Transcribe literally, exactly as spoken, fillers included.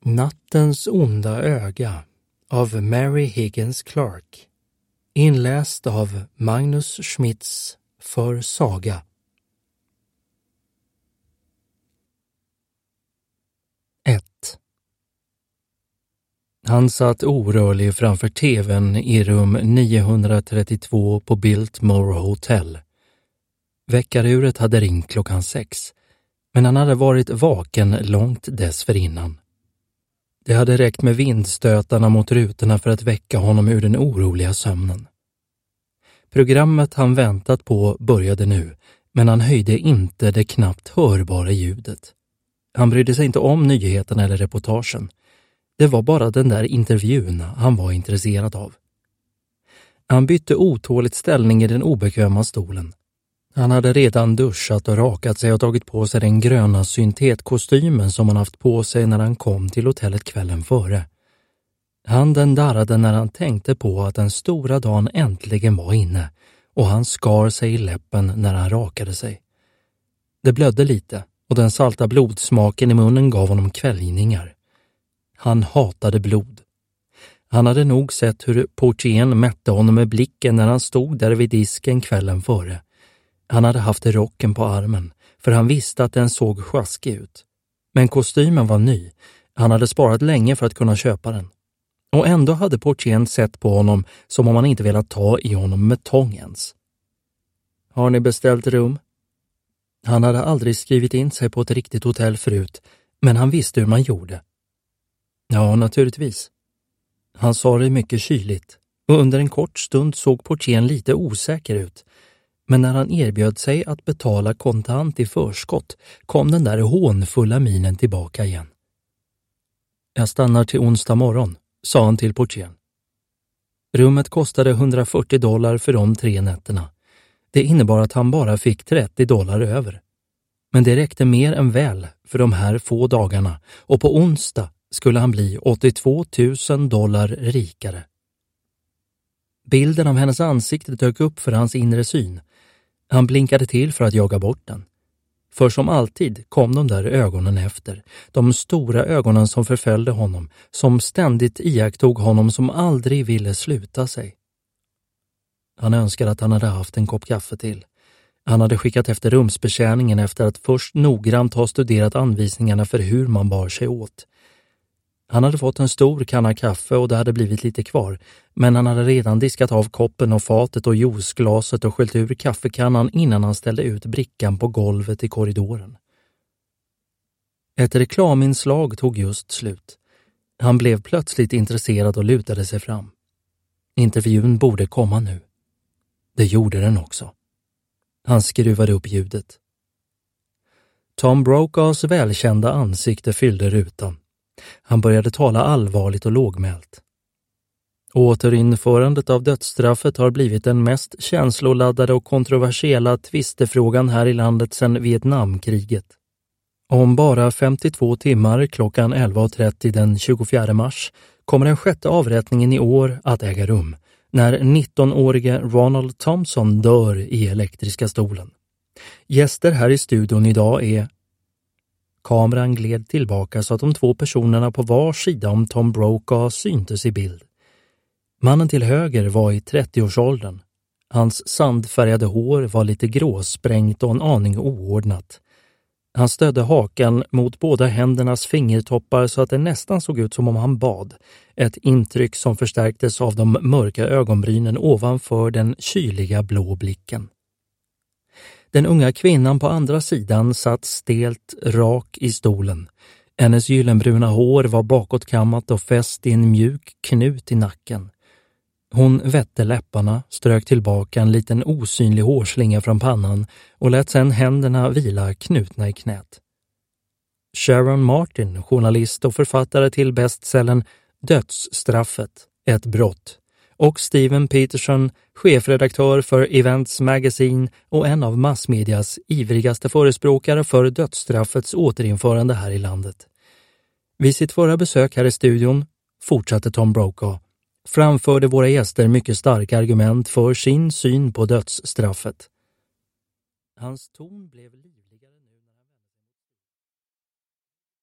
Nattens onda öga av Mary Higgins Clark. Inläst av Magnus Schmitz för Saga. ett. Han satt orörlig framför tvn i rum niohundratrettiotvå på Biltmore Hotel. Väckaruret hade ringt klockan sex, men han hade varit vaken långt dessförinnan. Det hade räckt med vindstötarna mot rutorna för att väcka honom ur den oroliga sömnen. Programmet han väntat på började nu, men han höjde inte det knappt hörbara ljudet. Han brydde sig inte om nyheterna eller reportagen. Det var bara den där intervjun han var intresserad av. Han bytte otåligt ställning i den obekväma stolen. Han hade redan duschat och rakat sig och tagit på sig den gröna syntetkostymen som han haft på sig när han kom till hotellet kvällen före. Handen darrade när han tänkte på att den stora dagen äntligen var inne, och han skar sig i läppen när han rakade sig. Det blödde lite och den salta blodsmaken i munnen gav honom kväljningar. Han hatade blod. Han hade nog sett hur portieren mätte honom med blicken när han stod där vid disken kvällen före. Han hade haft rocken på armen, för han visste att den såg sjaskig ut. Men kostymen var ny. Han hade sparat länge för att kunna köpa den. Och ändå hade portieren sett på honom som om han inte velat ta i honom med tång ens. Har ni beställt rum? Han hade aldrig skrivit in sig på ett riktigt hotell förut, men han visste hur man gjorde. Ja, naturligtvis. Han sa det mycket kyligt, och under en kort stund såg portieren lite osäker ut. Men när han erbjöd sig att betala kontant i förskott kom den där hånfulla minen tillbaka igen. Jag stannar till onsdag morgon, sa han till portieren. Rummet kostade hundrafyrtio dollar för de tre nätterna. Det innebar att han bara fick trettio dollar över. Men det räckte mer än väl för de här få dagarna, och på onsdag skulle han bli åttiotvå tusen dollar rikare. Bilden av hennes ansikte dök upp för hans inre syn. Han blinkade till för att jaga bort den. För som alltid kom de där ögonen efter, de stora ögonen som förföljde honom, som ständigt iakttog honom, som aldrig ville sluta sig. Han önskade att han hade haft en kopp kaffe till. Han hade skickat efter rumsbetjäningen efter att först noggrant ha studerat anvisningarna för hur man bar sig åt. Han hade fått en stor kanna kaffe och det hade blivit lite kvar, men han hade redan diskat av koppen och fatet och juiceglaset och skällt ur kaffekannan innan han ställde ut brickan på golvet i korridoren. Ett reklaminslag tog just slut. Han blev plötsligt intresserad och lutade sig fram. Intervjun borde komma nu. Det gjorde den också. Han skruvade upp ljudet. Tom Brokaws välkända ansikte fyllde rutan. Han började tala allvarligt och lågmält. Återinförandet av dödsstraffet har blivit den mest känsloladdade och kontroversiella tvistefrågan här i landet sedan Vietnamkriget. Om bara femtiotvå timmar klockan elva trettio den tjugofjärde mars kommer den sjätte avrättningen i år att äga rum, när nittonårige Ronald Thompson dör i elektriska stolen. Gäster här i studion idag är... Kameran gled tillbaka så att de två personerna på var sida om Tom Brokaw syntes i bild. Mannen till höger var i trettioårsåldern. Hans sandfärgade hår var lite gråsprängt och en aning oordnat. Han stödde hakan mot båda händernas fingertoppar så att det nästan såg ut som om han bad. Ett intryck som förstärktes av de mörka ögonbrynen ovanför den kyliga blå blicken. Den unga kvinnan på andra sidan satt stelt rak i stolen. Hennes gyllenbruna hår var bakåtkammat och fäst i en mjuk knut i nacken. Hon vette läpparna, strök tillbaka en liten osynlig hårslinga från pannan och lät sedan händerna vila knutna i knät. Sharon Martin, journalist och författare till bestsellern Dödsstraffet, ett brott, och Steven Peterson, chefredaktör för Events Magazine och en av massmedias ivrigaste förespråkare för dödsstraffets återinförande här i landet. Vid sitt förra besök här i studion, fortsatte Tom Brokaw, framförde våra gäster mycket starka argument för sin syn på dödsstraffet. Hans ton blev liv.